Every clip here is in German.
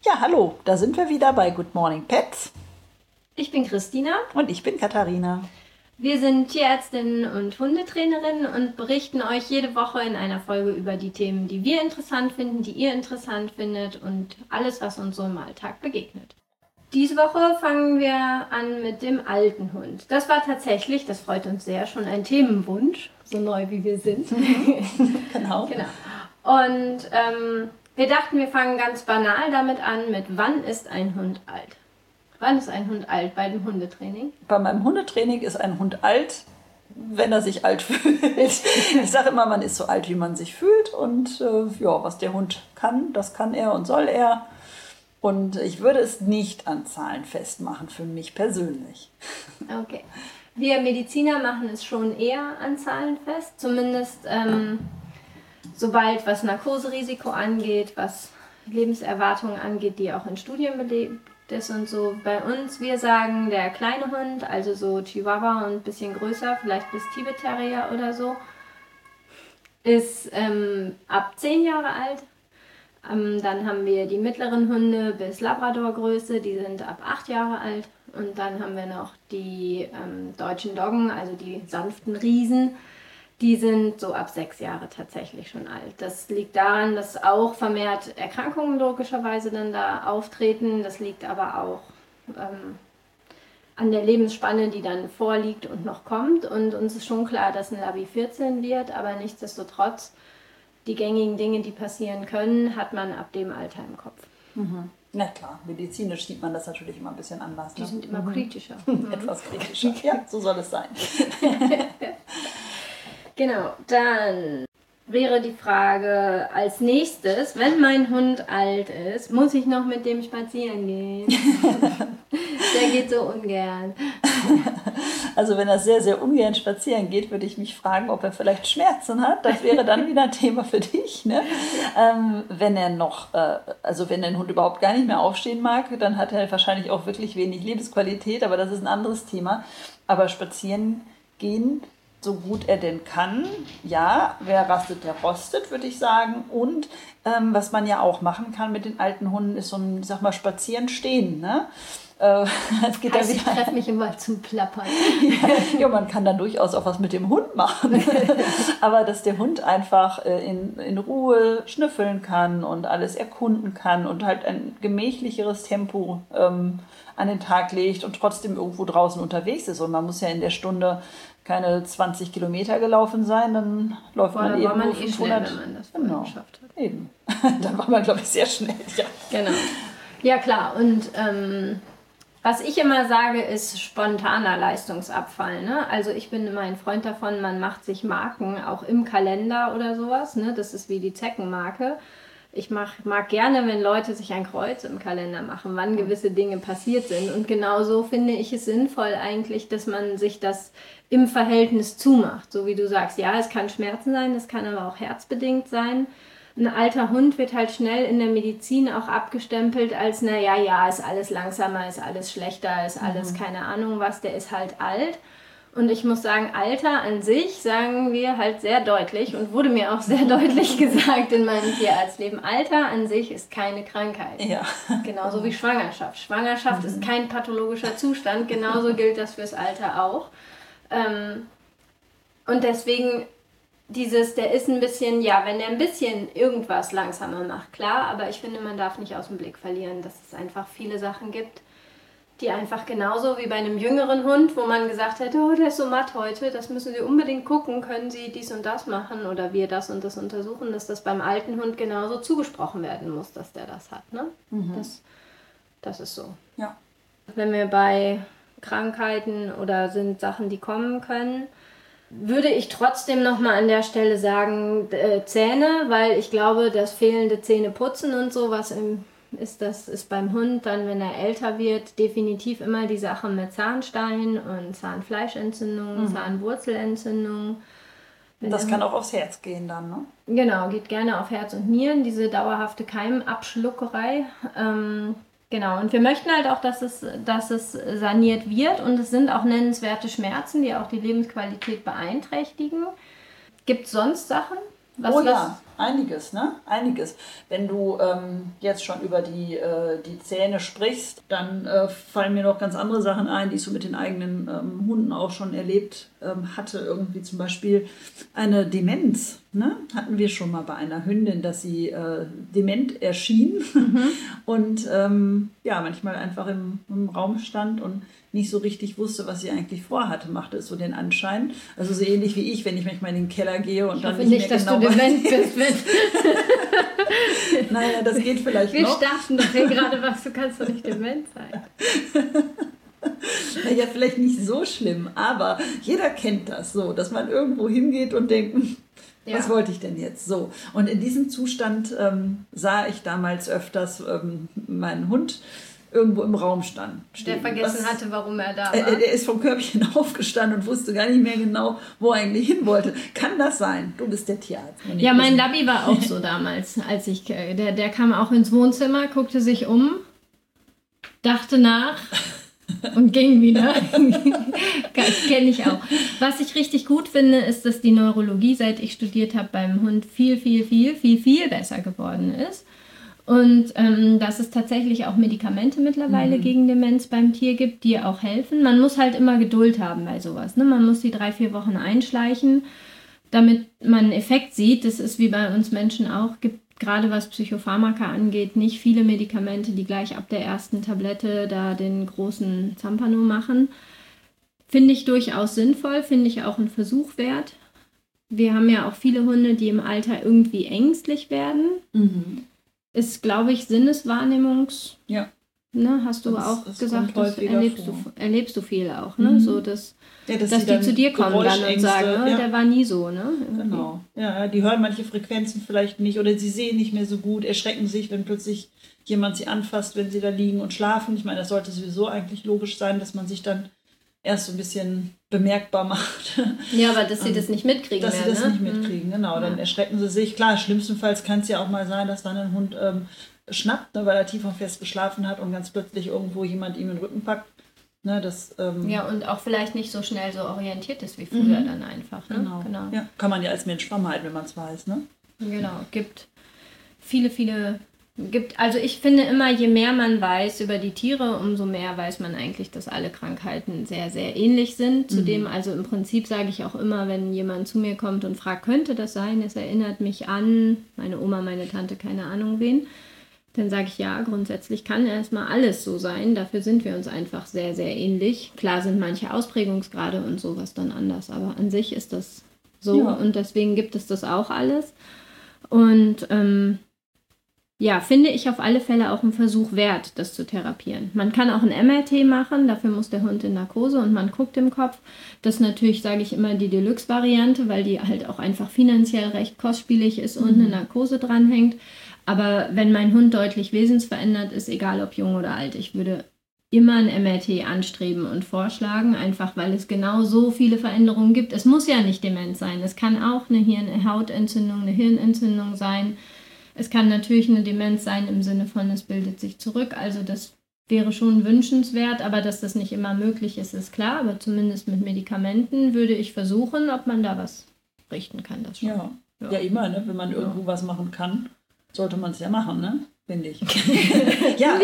Ja, hallo, da sind wir wieder bei Good Morning Pets. Ich bin Christina. Und ich bin Katharina. Wir sind Tierärztinnen und Hundetrainerinnen und berichten euch jede Woche in einer Folge über die Themen, die wir interessant finden, die ihr interessant findet und alles, was uns so im Alltag begegnet. Diese Woche fangen wir an mit dem alten Hund. Das war tatsächlich, das freut uns sehr, schon ein Themenwunsch, so neu wie wir sind. Genau. Und wir dachten, wir fangen ganz banal damit an, mit wann ist ein Hund alt? Wann ist ein Hund alt bei dem Hundetraining? Bei meinem Hundetraining ist ein Hund alt, wenn er sich alt fühlt. Ich sage immer, man ist so alt, wie man sich fühlt. Und was der Hund kann, das kann er und soll er. Und ich würde es nicht an Zahlen festmachen, für mich persönlich. Okay. Wir Mediziner machen es schon eher an Zahlen fest. Zumindest sobald was Narkoserisiko angeht, was Lebenserwartungen angeht, die auch in Studien belegt ist und so. Bei uns, wir sagen, der kleine Hund, also so Chihuahua und ein bisschen größer, vielleicht bis Tibet Terrier oder so, ist ab 10 Jahre alt. Dann haben wir die mittleren Hunde bis Labrador-Größe, die sind ab 8 Jahre alt. Und dann haben wir noch die deutschen Doggen, also die sanften Riesen. Die sind so ab 6 Jahre tatsächlich schon alt. Das liegt daran, dass auch vermehrt Erkrankungen logischerweise dann da auftreten. Das liegt aber auch an der Lebensspanne, die dann vorliegt und noch kommt. Und uns ist schon klar, dass ein Labi 14 wird, aber nichtsdestotrotz, die gängigen Dinge, die passieren können, hat man ab dem Alter im Kopf. Mhm. Na klar, medizinisch sieht man das natürlich immer ein bisschen anders. Die sind immer kritischer. Etwas kritischer, ja, so soll es sein. Genau, dann wäre die Frage als nächstes, wenn mein Hund alt ist, muss ich noch mit dem spazieren gehen? Der geht so ungern. Also wenn er sehr, sehr ungern spazieren geht, würde ich mich fragen, ob er vielleicht Schmerzen hat. Das wäre dann wieder ein Thema für dich. Ne? Wenn er wenn der Hund überhaupt gar nicht mehr aufstehen mag, dann hat er wahrscheinlich auch wirklich wenig Lebensqualität, aber das ist ein anderes Thema. Aber spazieren gehen, so gut er denn kann, ja, wer rastet, der rostet, würde ich sagen. Und was man ja auch machen kann mit den alten Hunden, ist so ein, ich sag mal, spazieren stehen, ne? Ich treffe mich immer zum Plappern. Ja, man kann dann durchaus auch was mit dem Hund machen. Aber dass der Hund einfach in Ruhe schnüffeln kann und alles erkunden kann und halt ein gemächlicheres Tempo an den Tag legt und trotzdem irgendwo draußen unterwegs ist. Und man muss ja in der Stunde keine 20 Kilometer gelaufen sein, dann läuft man eben nur 500. Schnell, wenn man das vorher geschafft hat. Eben. Dann war man, glaube ich, sehr schnell. Ja. Genau. Ja, klar. Und was ich immer sage, ist spontaner Leistungsabfall. Ne? Also ich bin immer ein Freund davon, man macht sich Marken, auch im Kalender oder sowas. Ne? Das ist wie die Zeckenmarke. Ich mag gerne, wenn Leute sich ein Kreuz im Kalender machen, wann gewisse Dinge passiert sind. Und genauso finde ich es sinnvoll eigentlich, dass man sich das im Verhältnis zumacht. So wie du sagst, ja, es kann Schmerzen sein, es kann aber auch herzbedingt sein. Ein alter Hund wird halt schnell in der Medizin auch abgestempelt als, ja, ist alles langsamer, ist alles schlechter, ist alles keine Ahnung was, der ist halt alt. Und ich muss sagen, Alter an sich sagen wir halt sehr deutlich und wurde mir auch sehr deutlich gesagt in meinem Tierarztleben. Alter an sich ist keine Krankheit. Ja. Genauso wie Schwangerschaft. Schwangerschaft ist kein pathologischer Zustand, genauso gilt das fürs Alter auch. Und deswegen der ist ein bisschen, ja, wenn er ein bisschen irgendwas langsamer macht, klar, aber ich finde, man darf nicht aus dem Blick verlieren, dass es einfach viele Sachen gibt, die einfach genauso wie bei einem jüngeren Hund, wo man gesagt hätte, oh, der ist so matt heute, das müssen Sie unbedingt gucken, können Sie dies und das machen oder wir das und das untersuchen, dass das beim alten Hund genauso zugesprochen werden muss, dass der das hat. Ne? Das ist so. Ja. Wenn wir bei Krankheiten oder sind Sachen, die kommen können, würde ich trotzdem nochmal an der Stelle sagen, Zähne, weil ich glaube, das fehlende Zähneputzen und so, das ist beim Hund dann, wenn er älter wird, definitiv immer die Sache mit Zahnstein und Zahnfleischentzündung, Zahnwurzelentzündung. Das kann auch aufs Herz gehen dann, ne? Genau, geht gerne auf Herz und Nieren, diese dauerhafte Keimabschluckerei. Genau, und wir möchten halt auch, dass es saniert wird und es sind auch nennenswerte Schmerzen, die auch die Lebensqualität beeinträchtigen. Gibt es sonst Sachen? einiges, ne? Einiges. Wenn du jetzt schon über die Zähne sprichst, dann fallen mir noch ganz andere Sachen ein, die ich so mit den eigenen Hunden auch schon erlebt hatte. Irgendwie zum Beispiel eine Demenz, ne? Hatten wir schon mal bei einer Hündin, dass sie dement erschien und manchmal einfach im Raum stand und nicht so richtig wusste, was sie eigentlich vorhatte, machte es so den Anschein. Also so ähnlich wie ich, wenn ich manchmal in den Keller gehe und dann nicht mehr genau weiß. Ich hoffe nicht, dass du dement bist. Naja, das geht vielleicht noch. Wir starten doch hier gerade was, du kannst doch nicht dement sein. Naja, vielleicht nicht so schlimm, aber jeder kennt das so, dass man irgendwo hingeht und denkt, was wollte ich denn jetzt? So. Und in diesem Zustand sah ich damals öfters meinen Hund irgendwo im Raum stehen. Der vergessen hatte, warum er da war. Er ist vom Körbchen aufgestanden und wusste gar nicht mehr genau, wo er eigentlich hin wollte. Kann das sein? Du bist der Tierarzt. Ja, mein Labby war auch so damals, als der kam auch ins Wohnzimmer, guckte sich um, dachte nach und ging wieder. Das kenne ich auch. Was ich richtig gut finde, ist, dass die Neurologie, seit ich studiert habe, beim Hund viel besser geworden ist. Und dass es tatsächlich auch Medikamente mittlerweile gegen Demenz beim Tier gibt, die auch helfen. Man muss halt immer Geduld haben bei sowas. Ne? Man muss die 3-4 Wochen einschleichen, damit man einen Effekt sieht. Das ist wie bei uns Menschen auch. Gibt gerade was Psychopharmaka angeht, nicht viele Medikamente, die gleich ab der ersten Tablette da den großen Zampano machen. Finde ich durchaus sinnvoll, finde ich auch einen Versuch wert. Wir haben ja auch viele Hunde, die im Alter irgendwie ängstlich werden. Ist, glaube ich, Sinneswahrnehmungs... Ja. Ne, hast du das auch gesagt, das erlebst du viel auch, ne? So, dass die zu dir kommen dann und sagen, der war nie so, ne? Irgendwie. Genau. Ja, die hören manche Frequenzen vielleicht nicht oder sie sehen nicht mehr so gut, erschrecken sich, wenn plötzlich jemand sie anfasst, wenn sie da liegen und schlafen. Ich meine, das sollte sowieso eigentlich logisch sein, dass man sich dann erst so ein bisschen bemerkbar macht. Ja, aber dass sie das nicht mitkriegen. Dass sie das nicht mitkriegen, genau. Dann erschrecken sie sich. Klar, schlimmstenfalls kann es ja auch mal sein, dass dann ein Hund schnappt, ne, weil er tief und fest geschlafen hat und ganz plötzlich irgendwo jemand ihm in den Rücken packt. Ne, ja, und auch vielleicht nicht so schnell so orientiert ist wie früher dann einfach. Ne? Genau. Ja, kann man ja als Mensch vermeiden, wenn man es weiß. Ne? Genau, gibt viele... Also ich finde immer, je mehr man weiß über die Tiere, umso mehr weiß man eigentlich, dass alle Krankheiten sehr, sehr ähnlich sind. Zudem, also im Prinzip sage ich auch immer, wenn jemand zu mir kommt und fragt, könnte das sein, es erinnert mich an meine Oma, meine Tante, keine Ahnung wen, dann sage ich ja, grundsätzlich kann erstmal alles so sein. Dafür sind wir uns einfach sehr, sehr ähnlich. Klar sind manche Ausprägungsgrade und sowas dann anders, aber an sich ist das so und deswegen gibt es das auch alles. Und finde ich auf alle Fälle auch einen Versuch wert, das zu therapieren. Man kann auch ein MRT machen, dafür muss der Hund in Narkose und man guckt im Kopf. Das ist natürlich, sage ich immer, die Deluxe-Variante, weil die halt auch einfach finanziell recht kostspielig ist und eine Narkose dranhängt. Aber wenn mein Hund deutlich wesensverändert ist, egal ob jung oder alt, ich würde immer ein MRT anstreben und vorschlagen, einfach weil es genau so viele Veränderungen gibt. Es muss ja nicht Demenz sein, es kann auch eine Hautentzündung, eine Hirnentzündung sein. Es kann natürlich eine Demenz sein im Sinne von, es bildet sich zurück. Also das wäre schon wünschenswert, aber dass das nicht immer möglich ist, ist klar. Aber zumindest mit Medikamenten würde ich versuchen, ob man da was richten kann. Das schon. Ja, immer, ne? Wenn man irgendwo was machen kann, sollte man es ja machen, ne? Finde ich. Ja.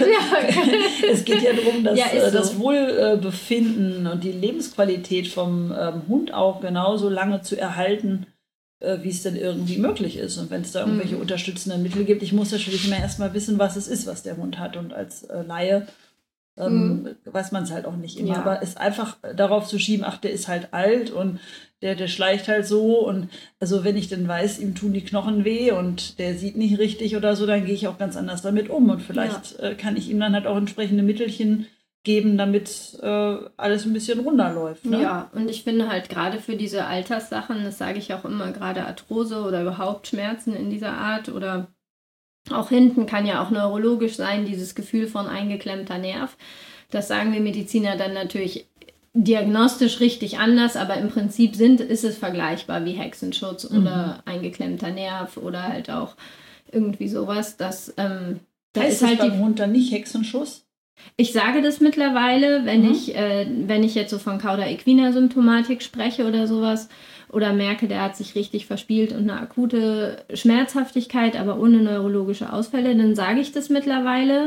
Es geht ja darum, dass das Wohlbefinden und die Lebensqualität vom Hund auch genauso lange zu erhalten, wie es denn irgendwie möglich ist. Und wenn es da irgendwelche unterstützenden Mittel gibt, ich muss natürlich immer erstmal wissen, was es ist, was der Hund hat. Und als Laie weiß man es halt auch nicht immer. Ja. Aber es einfach darauf zu schieben, ach, der ist halt alt und der schleicht halt so. Und also wenn ich dann weiß, ihm tun die Knochen weh und der sieht nicht richtig oder so, dann gehe ich auch ganz anders damit um. Und vielleicht kann ich ihm dann halt auch entsprechende Mittelchen geben, damit alles ein bisschen runterläuft. Ne? Ja, und ich finde halt gerade für diese Alterssachen, das sage ich auch immer, gerade Arthrose oder überhaupt Schmerzen in dieser Art oder auch hinten kann ja auch neurologisch sein, dieses Gefühl von eingeklemmter Nerv. Das sagen wir Mediziner dann natürlich diagnostisch richtig anders, aber im Prinzip ist es vergleichbar wie Hexenschutz oder eingeklemmter Nerv oder halt auch irgendwie sowas. Das heißt ist halt beim Hund dann nicht Hexenschuss? Ich sage das mittlerweile, wenn ich jetzt so von Cauda equina Symptomatik spreche oder sowas oder merke, der hat sich richtig verspielt und eine akute Schmerzhaftigkeit, aber ohne neurologische Ausfälle, dann sage ich das mittlerweile.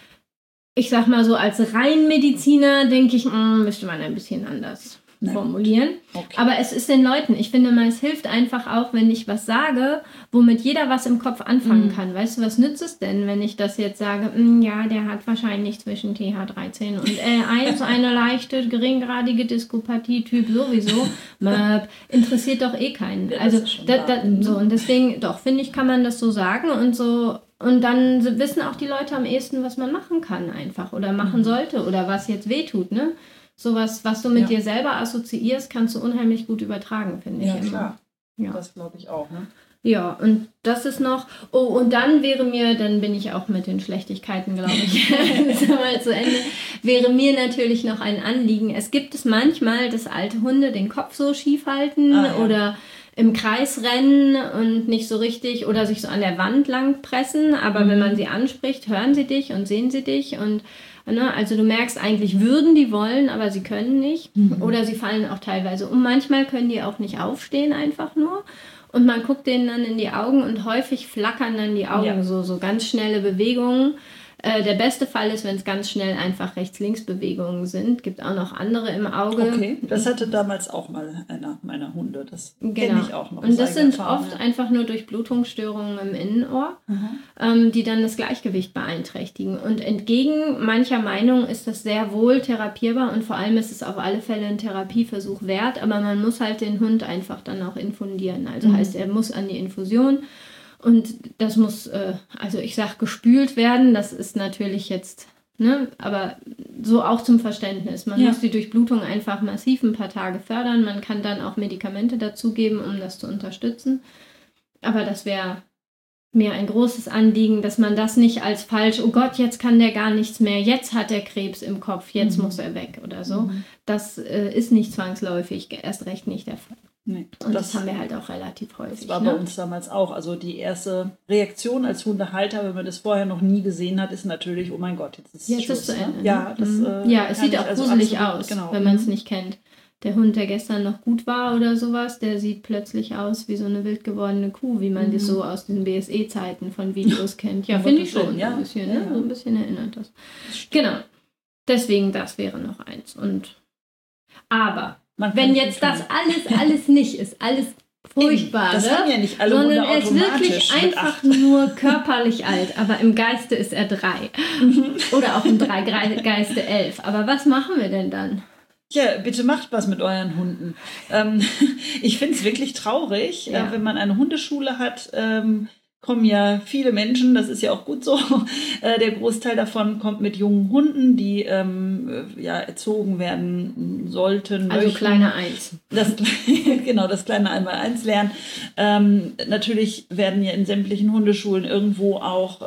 Ich sag mal so, als Reinmediziner denke ich, müsste man ein bisschen anders formulieren. Okay. Aber es ist den Leuten, ich finde mal, es hilft einfach auch, wenn ich was sage, womit jeder was im Kopf anfangen kann. Weißt du, was nützt es denn, wenn ich das jetzt sage, ja, der hat wahrscheinlich zwischen TH13 und L1 eine leichte, geringgradige Diskopathie-Typ sowieso. Interessiert doch eh keinen. Ja, also, so, und deswegen, doch, finde ich, kann man das so sagen und so. Und dann wissen auch die Leute am ehesten, was man machen kann einfach oder machen sollte oder was jetzt wehtut, ne? Sowas, was du mit dir selber assoziierst, kannst du unheimlich gut übertragen, finde ich. Ja, klar. Ja. Das glaube ich auch, ne? Ja, und das ist noch, und dann dann bin ich auch mit den Schlechtigkeiten, glaube ich, mal zu Ende, wäre mir natürlich noch ein Anliegen. Es gibt es manchmal, dass alte Hunde den Kopf so schief halten oder im Kreis rennen und nicht so richtig oder sich so an der Wand lang pressen, aber wenn man sie anspricht, hören sie dich und sehen sie dich und also du merkst eigentlich, würden die wollen, aber sie können nicht oder sie fallen auch teilweise um. Manchmal können die auch nicht aufstehen einfach nur und man guckt denen dann in die Augen und häufig flackern dann die Augen, so ganz schnelle Bewegungen. Der beste Fall ist, wenn es ganz schnell einfach Rechts-Links-Bewegungen sind. Gibt auch noch andere im Auge. Okay, das hatte damals auch mal einer meiner Hunde. Das kenne ich auch noch. Und das sind oft einfach nur Durchblutungsstörungen im Innenohr, die dann das Gleichgewicht beeinträchtigen. Und entgegen mancher Meinung ist das sehr wohl therapierbar und vor allem ist es auf alle Fälle ein Therapieversuch wert, aber man muss halt den Hund einfach dann auch infundieren. Also heißt, er muss an die Infusion. Und das muss, also ich sag gespült werden, das ist natürlich jetzt, ne, aber so auch zum Verständnis. Man muss die Durchblutung einfach massiv ein paar Tage fördern. Man kann dann auch Medikamente dazugeben, um das zu unterstützen. Aber das wäre mir ein großes Anliegen, dass man das nicht als falsch, oh Gott, jetzt kann der gar nichts mehr, jetzt hat er Krebs im Kopf, jetzt muss er weg oder so. Das ist nicht zwangsläufig, erst recht nicht der Fall. Nee, und das haben wir halt auch relativ häufig. Das war bei uns damals auch. Also die erste Reaktion als Hundehalter, wenn man das vorher noch nie gesehen hat, ist natürlich, oh mein Gott, jetzt ist es Schluss. Ist zu Ende. Ja, es sieht auch gruselig aus, wenn man es nicht kennt. Der Hund, der gestern noch gut war oder sowas, der sieht plötzlich aus wie so eine wild gewordene Kuh, wie man das so aus den BSE-Zeiten von Videos kennt. Ja, finde ich schon. Ein bisschen, ne? So ein bisschen erinnert das. Genau. Deswegen, das wäre noch eins. Aber wenn jetzt das alles nicht ist, alles Furchtbare, das haben ja nicht alle sondern er ist wirklich einfach nur körperlich alt, aber im Geiste ist er 3. Oder auch im Geiste 11. Aber was machen wir denn dann? Ja, bitte macht was mit euren Hunden. Ich finde es wirklich traurig, wenn man eine Hundeschule hat, kommen ja viele Menschen, das ist ja auch gut so. Der Großteil davon kommt mit jungen Hunden, die erzogen werden sollten. Also kleine 1. Das kleine 1x1 lernen. Natürlich werden ja in sämtlichen Hundeschulen irgendwo auch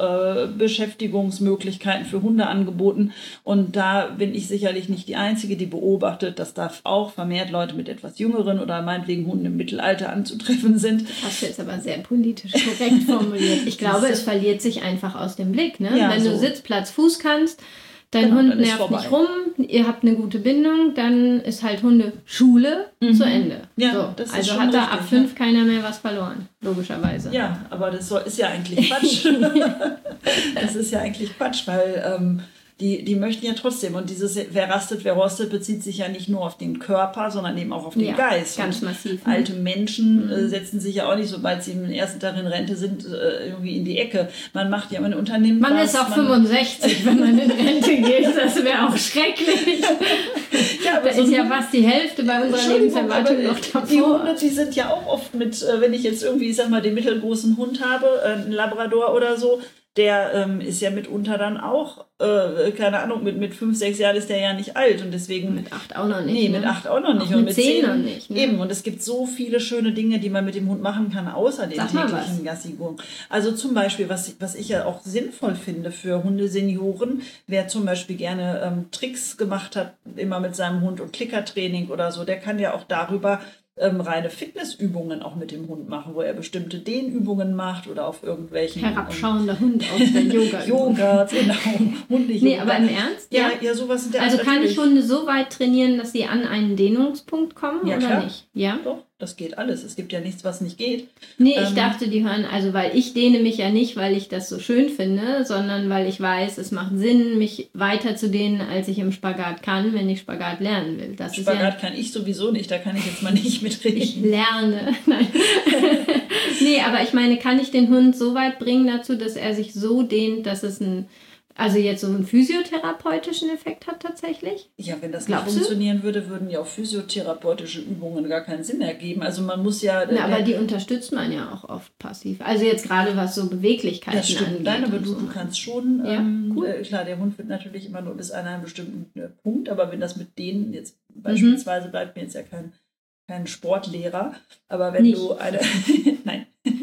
Beschäftigungsmöglichkeiten für Hunde angeboten. Und da bin ich sicherlich nicht die Einzige, die beobachtet, dass da auch vermehrt Leute mit etwas jüngeren oder meinetwegen Hunden im Mittelalter anzutreffen sind. Das hast du jetzt aber sehr politisch korrekt formuliert. Ich glaube, es verliert sich einfach aus dem Blick. Ne? Ja, wenn du Sitz, Platz, Fuß kannst, dein Hund nervt nicht rum, ihr habt eine gute Bindung, dann ist halt Hundeschule zu Ende. Ja, so, das ist also schon hat da richtig, ab 5 keiner mehr was verloren, logischerweise. Ja, aber das ist ja eigentlich Quatsch. Das ist ja eigentlich Quatsch, weil die möchten ja trotzdem. Und dieses wer rastet, wer rostet, bezieht sich ja nicht nur auf den Körper, sondern eben auch auf den Geist. Ganz massiv. Ne? Alte Menschen setzen sich ja auch nicht, sobald sie im ersten Tag in Rente sind, irgendwie in die Ecke. Man macht ja, man unternimmt man was. Ist auch 65, wenn man in Rente geht. Das wäre auch schrecklich. Ja, aber da ist ja fast die Hälfte bei unserer Lebenserwartung noch davor. Die Hunde, die sind ja auch oft mit, wenn ich jetzt irgendwie, ich sag mal, den mittelgroßen Hund habe, einen Labrador oder so, der ist ja mitunter dann auch, keine Ahnung, mit 5, 6 Jahren ist der ja nicht alt und deswegen... Mit 8 auch noch nicht. Nee, mit 8 auch noch nicht. Auch und mit 10 noch nicht. Ne? Eben, und es gibt so viele schöne Dinge, die man mit dem Hund machen kann, außer den täglichen Gassigungen. Also zum Beispiel, was ich ja auch sinnvoll finde für Hundesenioren, wer zum Beispiel gerne Tricks gemacht hat, immer mit seinem Hund und Klickertraining oder so, der kann ja auch darüber reine Fitnessübungen auch mit dem Hund machen, wo er bestimmte Dehnübungen macht oder auf irgendwelchen... Herabschauender Hund aus der Yoga. Yoga, genau. Hunde-Yoga. Nee, aber im Ernst? Ja, sowas in der Art. Also kann ich Hunde so weit trainieren, dass sie an einen Dehnungspunkt kommen ja, oder klar. nicht? Ja, doch. Das geht alles. Es gibt ja nichts, was nicht geht. Nee, ich dachte, die hören, also weil ich dehne mich ja nicht, weil ich das so schön finde, sondern weil ich weiß, es macht Sinn, mich weiter zu dehnen, als ich im Spagat kann, wenn ich Spagat lernen will. Das Spagat ist ja, kann ich sowieso nicht, da kann ich jetzt mal nicht mitreden. ich lerne. Nein. Nee, aber ich meine, kann ich den Hund so weit bringen dazu, dass er sich so dehnt, dass es also jetzt so einen physiotherapeutischen Effekt hat tatsächlich? Ja, wenn das Glaubst nicht funktionieren würde, würden ja auch physiotherapeutische Übungen gar keinen Sinn ergeben. Also man muss ja... Na, aber die unterstützt man ja auch oft passiv. Also jetzt gerade was so Beweglichkeiten das stimmt. angeht. Nein, aber und du so. kannst schon... Ja, cool. Klar, der Hund wird natürlich immer nur bis an einen bestimmten Punkt, aber wenn das mit denen jetzt beispielsweise bleibt mir jetzt ja kein Sportlehrer, aber wenn Nicht. du eine... Nein.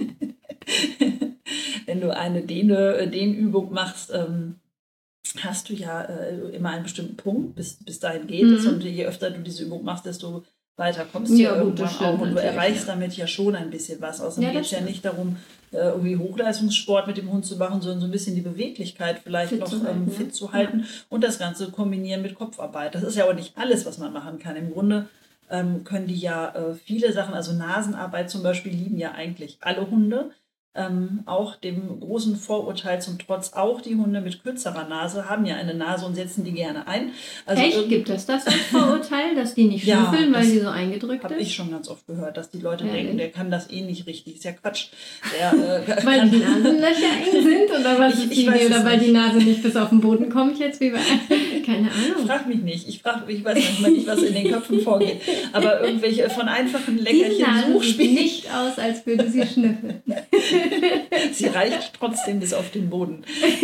Wenn du eine Dehnübung machst... hast du ja immer einen bestimmten Punkt, bis dahin geht es. Und je öfter du diese Übung machst, desto weiter kommst du ja irgendwann auch. Und du erreichst damit ja schon ein bisschen was. Außerdem geht es ja nicht darum, irgendwie Hochleistungssport mit dem Hund zu machen, sondern so ein bisschen die Beweglichkeit vielleicht fit noch fit zu halten und das Ganze kombinieren mit Kopfarbeit. Das ist ja auch nicht alles, was man machen kann. Im Grunde können die ja viele Sachen, also Nasenarbeit zum Beispiel, lieben ja eigentlich alle Hunde. Auch dem großen Vorurteil zum Trotz, auch die Hunde mit kürzerer Nase haben ja eine Nase und setzen die gerne ein. Also echt? Gibt es das als Vorurteil, dass die nicht schnüffeln, weil die so eingedrückt ist? Habe ich schon ganz oft gehört, dass die Leute denken, der kann das eh nicht richtig. Ist ja Quatsch. Weil die Nasenlöcher eng sind oder was ist die Idee? Oder weil die Nase nicht bis auf den Boden kommt jetzt wie bei... Keine Ahnung. Frag mich nicht. Ich weiß manchmal nicht, was in den Köpfen vorgeht. Aber irgendwelche von einfachen Leckerchen Suchspielen. Sieht nicht aus, als würde sie schnüffeln. Sie reicht trotzdem bis auf den Boden.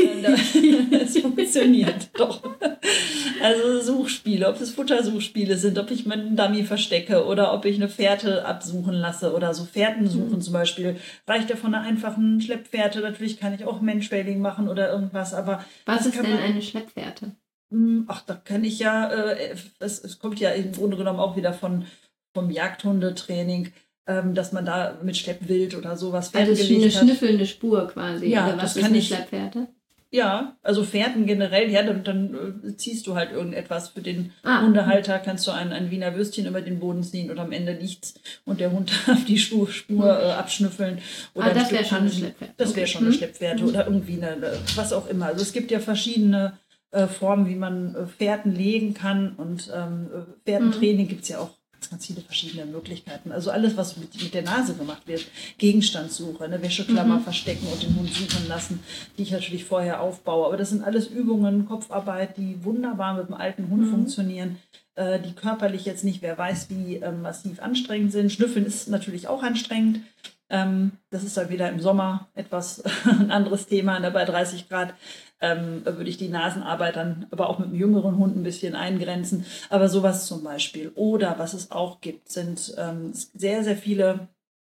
Es funktioniert doch. Also Suchspiele, ob es Futtersuchspiele sind, ob ich meinen Dummy verstecke oder ob ich eine Fährte absuchen lasse oder so Fährten suchen zum Beispiel. Reicht ja von einer einfachen Schleppfährte. Natürlich kann ich auch Menschwailing machen oder irgendwas. Aber was ist denn eine Schleppfährte? Ach, da kann ich ja, es kommt ja im Grunde genommen auch wieder vom Jagdhundetraining, dass man da mit Schleppwild oder sowas Fährten gelegt hat. Also eine schnüffelnde Spur quasi, ja, oder was ist eine Schleppfährte? Ja, also Fährten generell, ja, dann ziehst du halt irgendetwas. Für den Hundehalter kannst du ein Wiener Würstchen über den Boden ziehen und am Ende nichts und der Hund darf die Spur abschnüffeln. Oder das wäre schon eine Schleppfährte. Das wäre schon eine Schleppfährte oder irgendwie was auch immer. Also es gibt ja verschiedene Formen, wie man Fährten legen kann und Fährtentraining gibt es ja auch ganz viele verschiedene Möglichkeiten. Also alles, was mit der Nase gemacht wird. Gegenstandssuche, eine Wäscheklammer verstecken und den Hund suchen lassen, die ich natürlich vorher aufbaue. Aber das sind alles Übungen, Kopfarbeit, die wunderbar mit dem alten Hund funktionieren, die körperlich jetzt nicht, wer weiß, wie massiv anstrengend sind. Schnüffeln ist natürlich auch anstrengend. Das ist dann wieder im Sommer etwas ein anderes Thema. Bei 30 Grad würde ich die Nasenarbeit dann aber auch mit einem jüngeren Hund ein bisschen eingrenzen. Aber sowas zum Beispiel. Oder was es auch gibt, sind sehr, sehr viele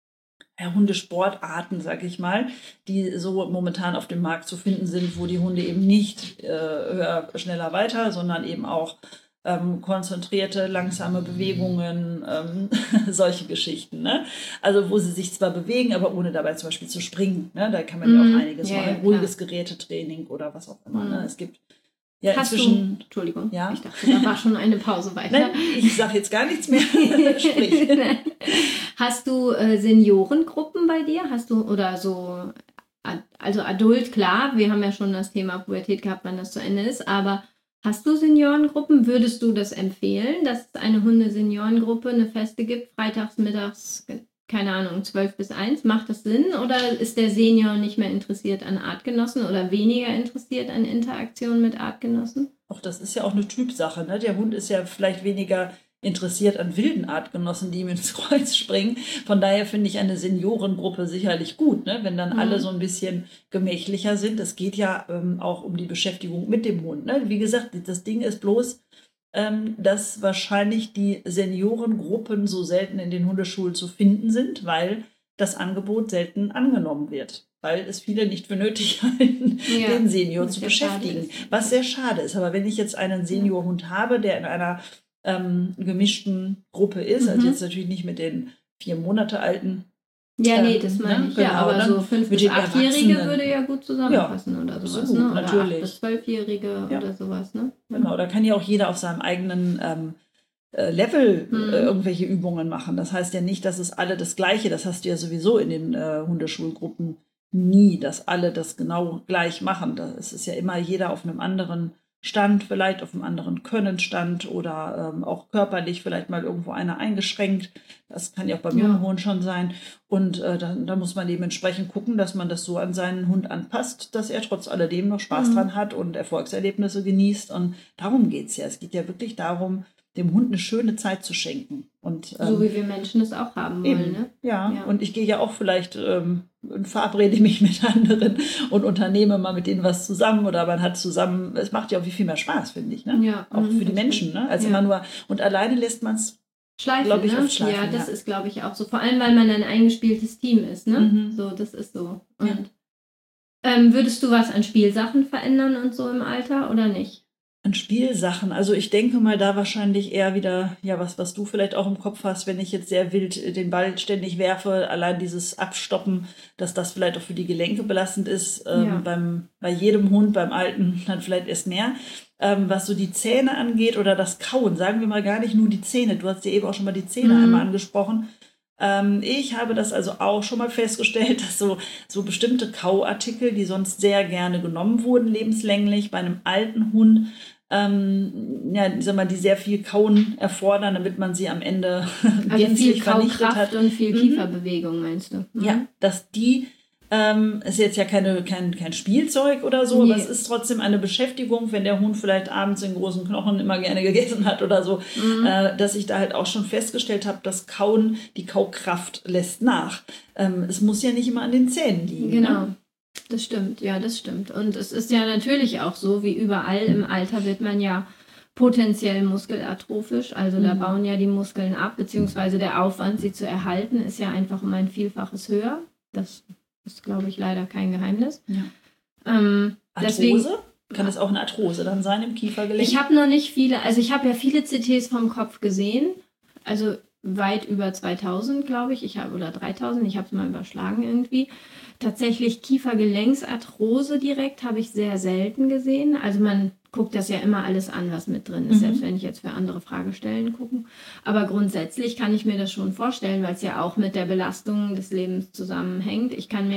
Hundesportarten, sag ich mal, die so momentan auf dem Markt zu finden sind, wo die Hunde eben nicht höher, schneller, weiter, sondern eben auch konzentrierte, langsame Bewegungen, solche Geschichten. Ne? Also wo sie sich zwar bewegen, aber ohne dabei zum Beispiel zu springen. Ne? Da kann man ja auch einiges machen. Ruhiges Gerätetraining oder was auch immer. Ne? Es gibt ja inzwischen... Entschuldigung, ja? Ich dachte, da war schon eine Pause weiter. Nein, ich sage jetzt gar nichts mehr. Sprich. Hast du Seniorengruppen bei dir? Hast du oder so... Also Adult, klar, wir haben ja schon das Thema Pubertät gehabt, wann das zu Ende ist, aber hast du Seniorengruppen? Würdest du das empfehlen, dass es eine Hunde-Seniorengruppe, eine feste gibt, freitags, mittags, keine Ahnung, 12 bis 1? Macht das Sinn? Oder ist der Senior nicht mehr interessiert an Artgenossen oder weniger interessiert an Interaktion mit Artgenossen? Auch das ist ja auch eine Typsache. Ne? Der Hund ist ja vielleicht weniger interessiert an wilden Artgenossen, die ihm ins Kreuz springen. Von daher finde ich eine Seniorengruppe sicherlich gut, ne? Wenn dann alle so ein bisschen gemächlicher sind. Es geht ja auch um die Beschäftigung mit dem Hund. Ne? Wie gesagt, das Ding ist bloß, dass wahrscheinlich die Seniorengruppen so selten in den Hundeschulen zu finden sind, weil das Angebot selten angenommen wird. Weil es viele nicht für nötig halten, den Senior zu beschäftigen. Was sehr schade ist. Aber wenn ich jetzt einen Seniorhund habe, der in einer gemischten Gruppe ist. Also jetzt natürlich nicht mit den 4 Monate alten. Ja, nee, das meine ich. Genau, ja, aber so 5- bis 8-Jährige würde ja gut zusammenpassen oder sowas. Absolut, Ne? Oder natürlich. 8- bis 12-Jährige oder sowas. Ne? Genau, da kann ja auch jeder auf seinem eigenen Level irgendwelche Übungen machen. Das heißt ja nicht, dass es alle das Gleiche, das hast du ja sowieso in den Hundeschulgruppen nie, dass alle das genau gleich machen. Es ist ja immer jeder auf einem anderen Stand, vielleicht auf einem anderen Könnenstand oder auch körperlich vielleicht mal irgendwo einer eingeschränkt. Das kann ja auch beim jungen Hund schon sein. Und da muss man eben entsprechend gucken, dass man das so an seinen Hund anpasst, dass er trotz alledem noch Spaß dran hat und Erfolgserlebnisse genießt. Und darum geht es ja. Es geht ja wirklich darum, dem Hund eine schöne Zeit zu schenken. Und, so wie wir Menschen es auch haben wollen. Ne? Ja, und ich gehe ja auch vielleicht und verabrede mich mit anderen und unternehme mal mit denen was zusammen oder man hat zusammen, es macht ja auch viel mehr Spaß, finde ich. Ne? Ja, auch für die Menschen, ne? als immer nur, und alleine lässt man es schleifen, glaube ich, ne? oft schleifen. Ja, das ist, glaube ich, auch so. Vor allem, weil man ein eingespieltes Team ist. Ne? So, das ist so. Und würdest du was an Spielsachen verändern und so im Alter oder nicht? An Spielsachen, also ich denke mal da wahrscheinlich eher wieder, ja, was du vielleicht auch im Kopf hast, wenn ich jetzt sehr wild den Ball ständig werfe, allein dieses Abstoppen, dass das vielleicht auch für die Gelenke belastend ist, bei jedem Hund, beim Alten dann vielleicht erst mehr. Was so die Zähne angeht oder das Kauen, sagen wir mal gar nicht nur die Zähne, du hast ja eben auch schon mal die Zähne einmal angesprochen. Ich habe das also auch schon mal festgestellt, dass so bestimmte Kauartikel, die sonst sehr gerne genommen wurden, lebenslänglich bei einem alten Hund, die sehr viel Kauen erfordern, damit man sie am Ende gänzlich vernichtet hat. Und viel Kieferbewegung, meinst du? Ja, dass die ist jetzt ja kein Spielzeug oder so, aber es ist trotzdem eine Beschäftigung, wenn der Hund vielleicht abends den großen Knochen immer gerne gegessen hat oder so, dass ich da halt auch schon festgestellt habe, dass Kauen, die Kaukraft lässt nach. Es muss ja nicht immer an den Zähnen liegen. Genau. Ne? Das stimmt, ja, das stimmt. Und es ist ja natürlich auch so, wie überall im Alter wird man ja potenziell muskelatrophisch, also da bauen ja die Muskeln ab, beziehungsweise der Aufwand, sie zu erhalten, ist ja einfach um ein Vielfaches höher. Das ist, glaube ich, leider kein Geheimnis. Ja. Arthrose? Deswegen, kann es auch eine Arthrose dann sein im Kiefergelenk? Ich habe noch nicht viele, also ich habe ja viele CTs vom Kopf gesehen, also weit über 2000, glaube ich, oder 3000, ich habe es mal überschlagen irgendwie. Tatsächlich Kiefergelenksarthrose direkt habe ich sehr selten gesehen. Also man guckt das ja immer alles an, was mit drin ist, selbst wenn ich jetzt für andere Fragestellen gucke. Aber grundsätzlich kann ich mir das schon vorstellen, weil es ja auch mit der Belastung des Lebens zusammenhängt. Kann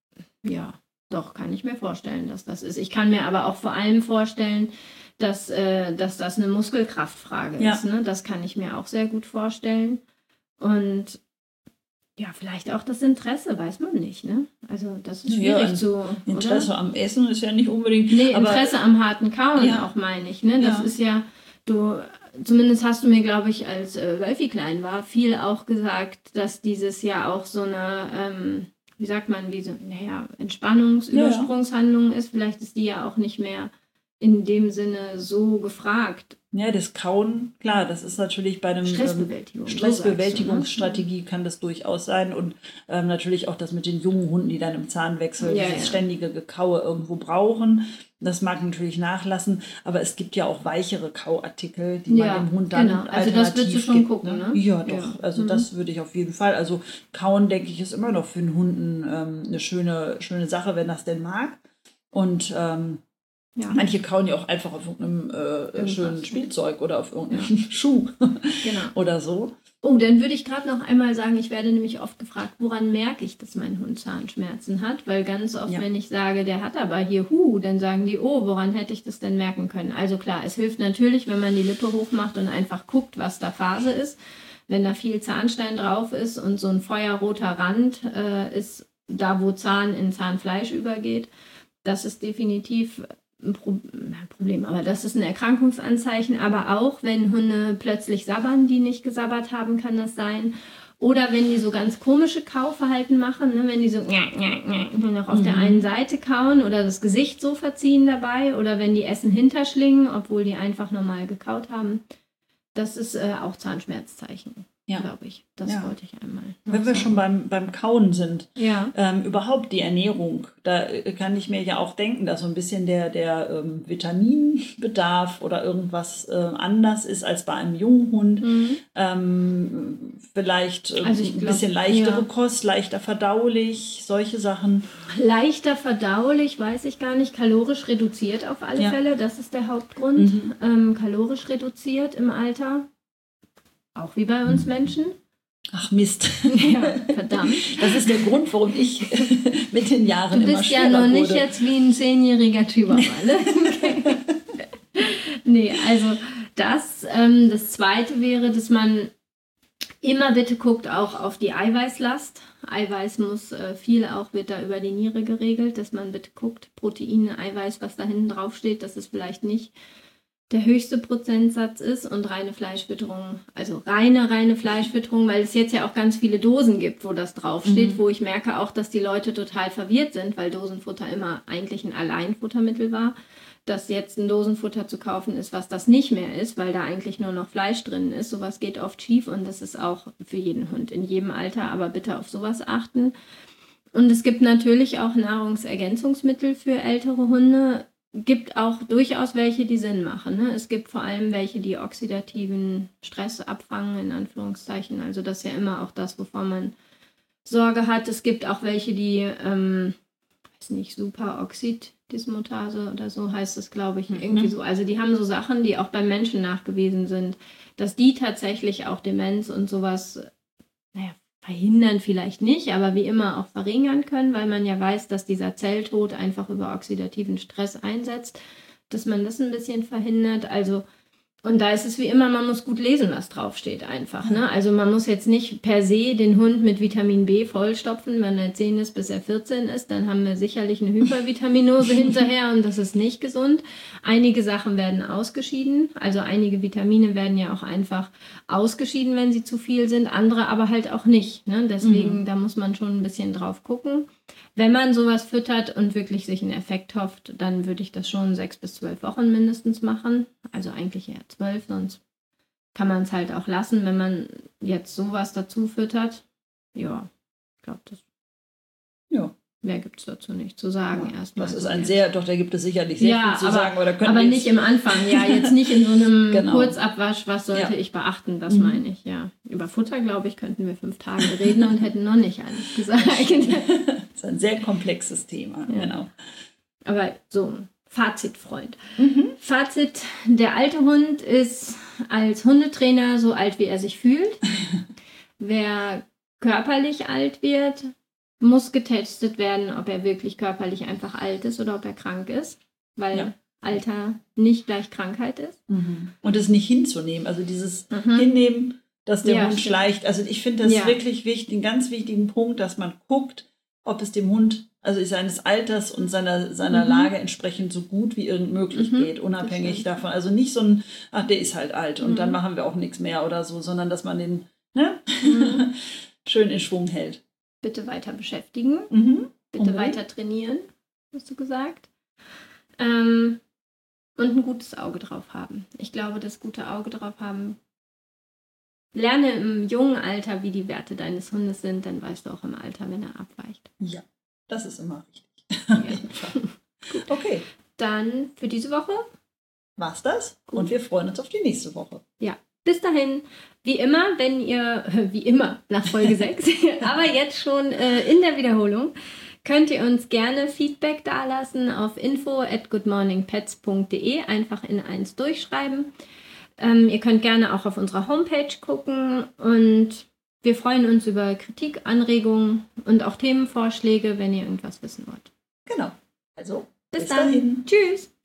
ich mir vorstellen, dass das ist. Ich kann mir aber auch vor allem vorstellen, dass das eine Muskelkraftfrage ist. Ne? Das kann ich mir auch sehr gut vorstellen. Und ja, vielleicht auch das Interesse, weiß man nicht. Ne? Also das ist schwierig Interesse am Essen ist ja nicht unbedingt... Nee, Interesse am harten Kauen auch, meine ich. Ne? Das ist ja, zumindest hast du mir, glaube ich, als Wölfi klein war, viel auch gesagt, dass dieses ja auch so eine, wie sagt man, Entspannungsübersprungshandlung ist. Vielleicht ist die ja auch nicht mehr in dem Sinne so gefragt. Ja, das Kauen, klar, das ist natürlich bei einem Stressbewältigungsstrategie kann das durchaus sein und natürlich auch das mit den jungen Hunden, die dann im Zahnwechsel dieses ständige Gekaue irgendwo brauchen. Das mag natürlich nachlassen, aber es gibt ja auch weichere Kauartikel, die man dem Hund dann also das würdest du schon gucken, ne? Ja, doch. Ja. Also das würde ich auf jeden Fall. Also Kauen, denke ich, ist immer noch für den Hunden eine schöne Sache, wenn das denn mag. Und manche kauen ja auch einfach auf irgendeinem schönen Spielzeug oder auf irgendeinem Schuh oder so. Oh, dann würde ich gerade noch einmal sagen, ich werde nämlich oft gefragt, woran merke ich, dass mein Hund Zahnschmerzen hat? Weil ganz oft, wenn ich sage, der hat aber hier dann sagen die, woran hätte ich das denn merken können? Also klar, es hilft natürlich, wenn man die Lippe hochmacht und einfach guckt, was da Phase ist. Wenn da viel Zahnstein drauf ist und so ein feuerroter Rand ist da, wo Zahn in Zahnfleisch übergeht, das ist definitiv ein Problem, aber das ist ein Erkrankungsanzeichen, aber auch wenn Hunde plötzlich sabbern, die nicht gesabbert haben, kann das sein. Oder wenn die so ganz komische Kauverhalten machen, ne? Wenn die so nur noch auf der einen Seite kauen oder das Gesicht so verziehen dabei oder wenn die Essen hinterschlingen, obwohl die einfach normal gekaut haben. Das ist auch Zahnschmerzzeichen. glaube ich. Das wollte ich einmal. Wenn wir schon beim Kauen sind, ja. Überhaupt die Ernährung, da kann ich mir ja auch denken, dass so ein bisschen der Vitaminbedarf oder irgendwas anders ist als bei einem jungen Hund. Vielleicht also ein bisschen leichtere Kost, leichter verdaulich, solche Sachen. Leichter verdaulich, weiß ich gar nicht. Kalorisch reduziert auf alle Fälle, das ist der Hauptgrund. Kalorisch reduziert im Alter. Auch wie bei uns Menschen. Ach Mist. Ja, verdammt. Das ist der Grund, warum ich mit den Jahren immer schwerer wurde. Du bist ja noch nicht jetzt wie ein 10-jähriger Typ, ne? Okay. Nee, also das Zweite wäre, dass man immer bitte guckt auch auf die Eiweißlast. Eiweiß muss wird da über die Niere geregelt, dass man bitte guckt, Proteine, Eiweiß, was da hinten drauf steht, dass es vielleicht nicht der höchste Prozentsatz ist und reine Fleischfütterung, also reine Fleischfütterung, weil es jetzt ja auch ganz viele Dosen gibt, wo das draufsteht, wo ich merke auch, dass die Leute total verwirrt sind, weil Dosenfutter immer eigentlich ein Alleinfuttermittel war, dass jetzt ein Dosenfutter zu kaufen ist, was das nicht mehr ist, weil da eigentlich nur noch Fleisch drin ist. Sowas geht oft schief und das ist auch für jeden Hund in jedem Alter, aber bitte auf sowas achten. Und es gibt natürlich auch Nahrungsergänzungsmittel für ältere Hunde. Gibt auch durchaus welche, die Sinn machen. Ne? Es gibt vor allem welche, die oxidativen Stress abfangen, in Anführungszeichen. Also das ist ja immer auch das, wovor man Sorge hat. Es gibt auch welche, die, Superoxid-Dismutase oder so heißt es, glaube ich, irgendwie so. Also die haben so Sachen, die auch beim Menschen nachgewiesen sind, dass die tatsächlich auch Demenz und sowas, verhindern vielleicht nicht, aber wie immer auch verringern können, weil man ja weiß, dass dieser Zelltod einfach über oxidativen Stress einsetzt, dass man das ein bisschen verhindert. Also, und da ist es wie immer, man muss gut lesen, was draufsteht einfach. Ne? Also man muss jetzt nicht per se den Hund mit Vitamin B vollstopfen, wenn er 10 ist, bis er 14 ist, dann haben wir sicherlich eine Hypervitaminose hinterher und das ist nicht gesund. Einige Sachen werden ausgeschieden, also einige Vitamine werden ja auch einfach ausgeschieden, wenn sie zu viel sind, andere aber halt auch nicht. Ne? Deswegen, da muss man schon ein bisschen drauf gucken. Wenn man sowas füttert und wirklich sich einen Effekt hofft, dann würde ich das schon 6 bis 12 Wochen mindestens machen. Also eigentlich eher 12, sonst kann man es halt auch lassen, wenn man jetzt sowas dazu füttert. Ja, ich glaube, das. Ja. Mehr gibt es dazu nicht zu sagen erstmal. Das ist da gibt es sicherlich sehr viel zu sagen. Aber nicht im Anfang, jetzt nicht in so einem Kurzabwasch, was sollte ich beachten, das meine ich, ja. Über Futter, glaube ich, könnten wir 5 Tage reden und hätten noch nicht alles gesagt. Das ist ein sehr komplexes Thema, genau. Aber so, Fazitfreund. Fazit, der alte Hund ist als Hundetrainer so alt, wie er sich fühlt. Wer körperlich alt wird, muss getestet werden, ob er wirklich körperlich einfach alt ist oder ob er krank ist, weil Alter nicht gleich Krankheit ist. Und es nicht hinzunehmen, also dieses Hinnehmen, dass der Hund schleicht. Also ich finde das wirklich wichtig, einen ganz wichtigen Punkt, dass man guckt, ob es dem Hund, also seines Alters und seiner Lage entsprechend so gut wie irgend möglich geht, unabhängig davon. Also nicht so ein, der ist halt alt und dann machen wir auch nichts mehr oder so, sondern dass man den schön in Schwung hält. Bitte weiter beschäftigen, bitte weiter trainieren, hast du gesagt. Und ein gutes Auge drauf haben. Ich glaube, das gute Auge drauf haben, lerne im jungen Alter, wie die Werte deines Hundes sind, dann weißt du auch im Alter, wenn er abweicht. Ja, das ist immer richtig. Ja. Okay. Dann für diese Woche war's das. Gut. Und wir freuen uns auf die nächste Woche. Ja. Bis dahin, wie immer, nach Folge 6, aber jetzt schon in der Wiederholung, könnt ihr uns gerne Feedback dalassen auf info@goodmorningpets.de, einfach in 1 durchschreiben. Ihr könnt gerne auch auf unserer Homepage gucken und wir freuen uns über Kritik, Anregungen und auch Themenvorschläge, wenn ihr irgendwas wissen wollt. Genau, also bis dann. Tschüss.